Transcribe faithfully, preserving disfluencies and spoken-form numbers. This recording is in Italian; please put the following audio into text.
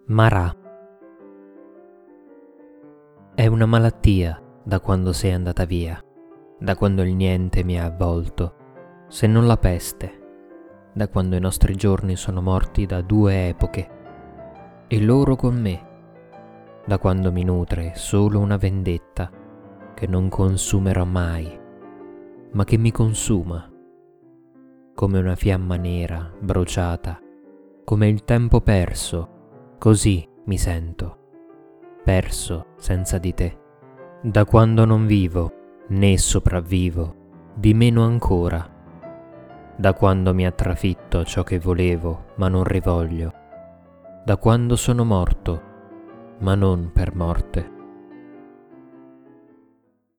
Marà. È una malattia da quando sei andata via, da quando il niente mi ha avvolto, se non la peste, da quando i nostri giorni sono morti da due epoche, e loro con me, da quando mi nutre solo una vendetta che non consumerò mai, ma che mi consuma, come una fiamma nera, bruciata, come il tempo perso, così mi sento, perso senza di te. Da quando non vivo, né sopravvivo, di meno ancora, da quando mi ha trafitto ciò che volevo, ma non rivoglio, da quando sono morto, ma non per morte.